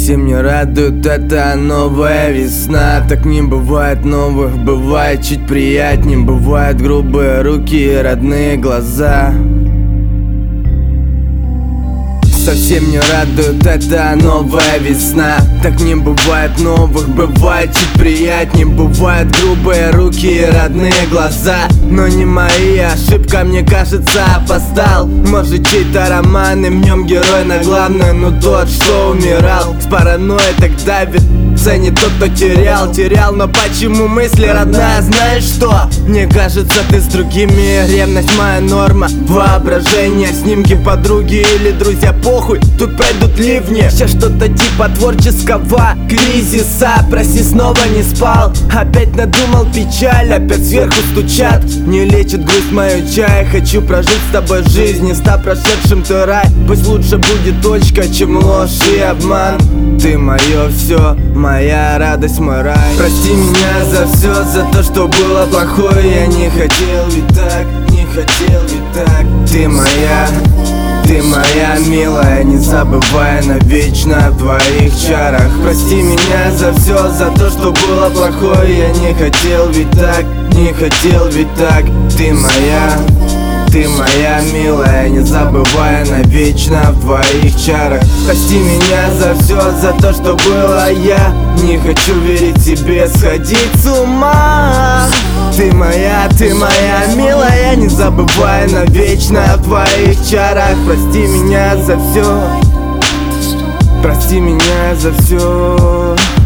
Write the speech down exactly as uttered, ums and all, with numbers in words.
Совсем не радует эта новая весна. Так не бывает новых, бывает чуть приятнее. Бывают грубые руки и родные глаза. Совсем не радует эта новая весна. Так не бывает новых, бывает чуть приятнее. Бывают грубые руки и родные глаза. Но не мои, ошибка, мне кажется, опоздал. Может, чей-то роман, и в нем герой на главное, но тот, что умирал. С паранойей так давит, ценит тот, кто терял. Терял, но почему мысли, родная, знаешь что? Мне кажется, ты с другими, ревность моя норма. Воображение, снимки подруги или друзья, похуй, тут пройдут ливни. Сейчас что-то типа творческого кризиса. Прости, снова не спал, опять надумал печаль. Опять сверху стучат, не лечит грусть мою чай. Хочу прожить с тобой жизнь, не ста прошедшим ты рай. Пусть лучше будет точка, чем ложь и обман. Ты мое все, моя радость, мой рай. Прости меня за все, за то, что было плохое. Я не хотел ведь так, не хотел ведь так. Ты моя, ты моя милая, не забывай навечно в твоих чарах. Прости меня за все, за то, что было плохое. Я не хотел ведь так, не хотел ведь так. Ты моя, ты моя милая, не забывай навечно в твоих чарах. Прости меня за все, за то, что было. Я не хочу верить тебе, сходить с ума. Ты моя, ты моя милая, не забывай навечно в твоих чарах. Прости меня за все, прости меня за все.